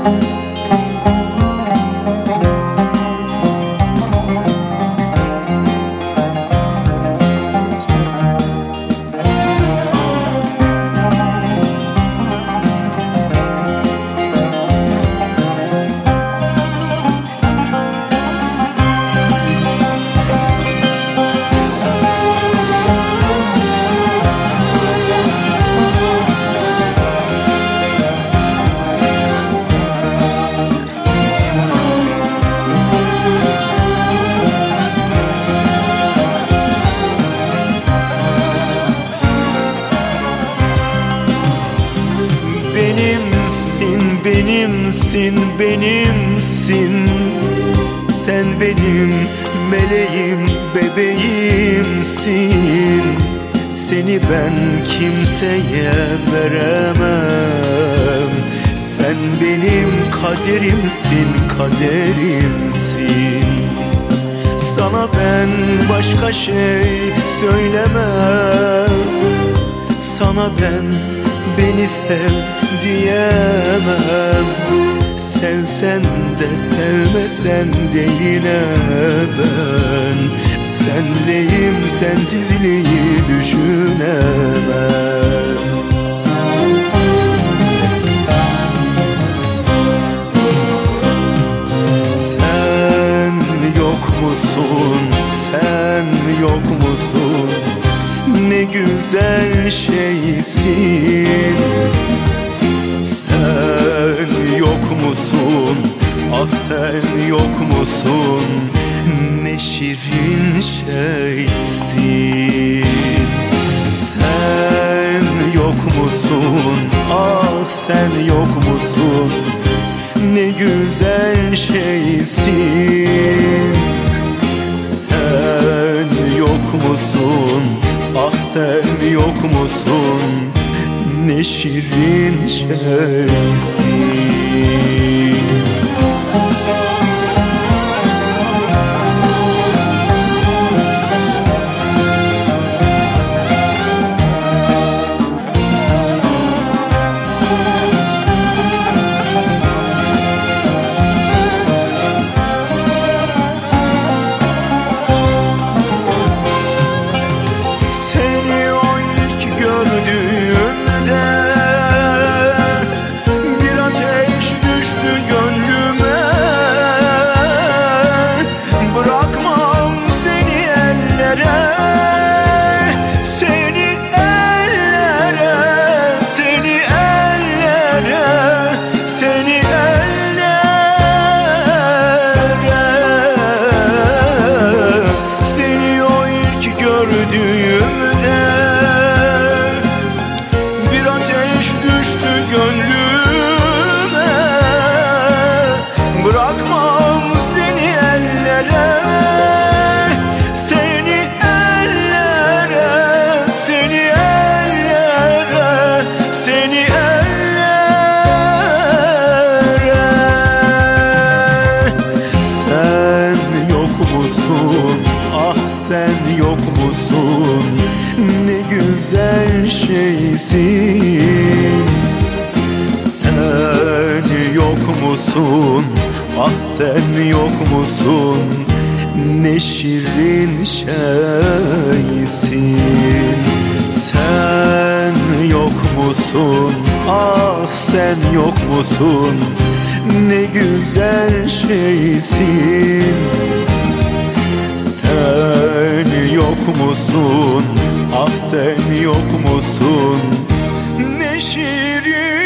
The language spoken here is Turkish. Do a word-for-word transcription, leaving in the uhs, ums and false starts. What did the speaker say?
Benimsin, benimsin. Sen benim meleğim, bebeğimsin. Seni ben kimseye veremem. Sen benim kaderimsin, kaderimsin. Sana ben başka şey söylemem. Sana ben beni sev diyemem. Sevsen de sevmesen de yine ben senleyim, sensizliği düşünemem. Sen yok musun, sen yok musun? Ne güzel şeysin. Sen yok musun, ah sen yok musun? Ne şirin şeysin. Sen yok musun, ah sen yok musun? Ne güzel şeysin. Sen yok musun, ah sen yok musun? Ne şirin şeysin. Bırakmam seni ellere, seni ellere, seni ellere, seni ellere. Sen yok musun, ah sen yok musun? Ne güzel şeysin. Sen yok musun, ah sen yok musun? Ne şirin şeysin. Sen yok musun, ah sen yok musun? Ne güzel şeysin. Sen yok musun, ah sen yok musun? Ne şirin